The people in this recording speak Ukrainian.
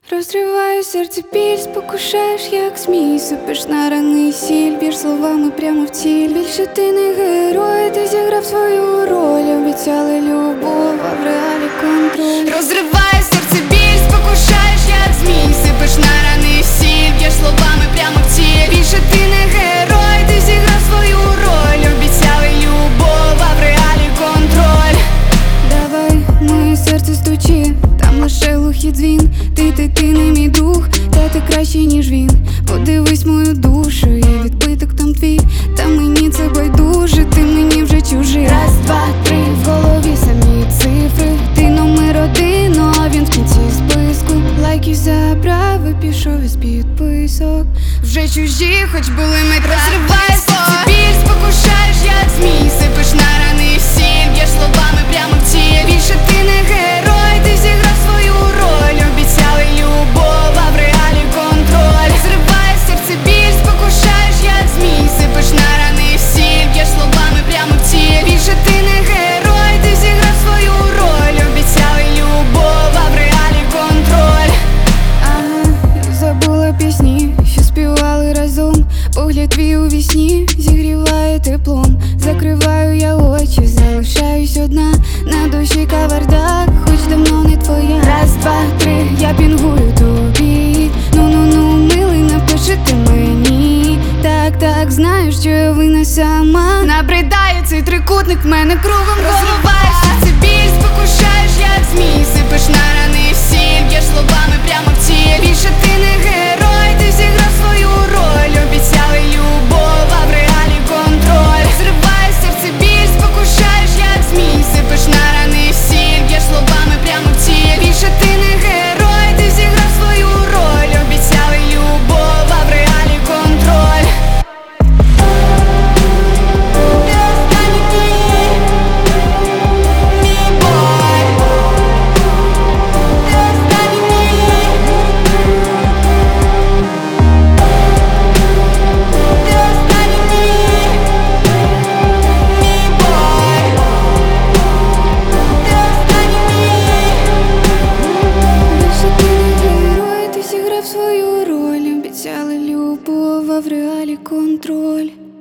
Розриваю серце біль, спокушаєш, як змій. Сипиш на рани сіль, б'єш словами прямо в ціль. Більше ти не герой, ти зіграв свою роль. Обіцяли любов, а в реалі контроль. Розриваю серце біль, спокушаєш, як змій. Сипиш на рани сіль, б'єш словами прямо в ціль. Більше ти не герой, ти зіграв свою роль. Обіцяли любов, а в реалі контроль. Давай, моє серце стучи, там лише глухий дзвін. Ти не мій друг, та ти кращий, ніж він. Подивись мою душу, є відбиток там твій. Та мені це байдуже, ти мені вже чужий. Раз, два, три, в голові самі цифри. Ти номер один, а він в кінці списку. Лайків забрав і пішов із підписок. Вже чужі, хоч були ми розриває серце біль, спокушаєш, як змій. Сипиш на рани сіль, б'єш словами прямо в ціль. Більше ти не герой, ти зіграв свою роль. Обіцяли любов, а в реалі контроль. Розриває серце біль, спокушаєш, як змій. Сипиш на рани сіль, б'єш словами прямо в ціль. Більше ти не герой, ти зіграв свою роль. Обіцяли любов, а в реалі контроль. Ага, забула пісні, що співали разом. Погляд твій у вісні зігріває теплом. Закриваю я очі, залишаюсь одна. На душі кавардак, хоч давно не твоя. Раз, два, три, я пінгую тобі. Ну, милий, напиши ти мені. Так, знаю, що я винна сама. Набридає цей трикутник, в мене кругом розриваєш серце біль, спокушаєш, як змій. Сипиш на рани сіль, б'єш словами прямо в ціль. Більше ти не герой, ти зіграв свою роль. Обіцяли любов, а в реалі контроль. Зриває серце біль, спокушаєш, як змій. Сипиш на рани сіль, б'єш словами прямо в ціль. Більше ти не герой, ти зіграв свою роль. Обіцяли любов, а в реалі контроль. Свою роль, обіцяли любов, а в реалі контроль.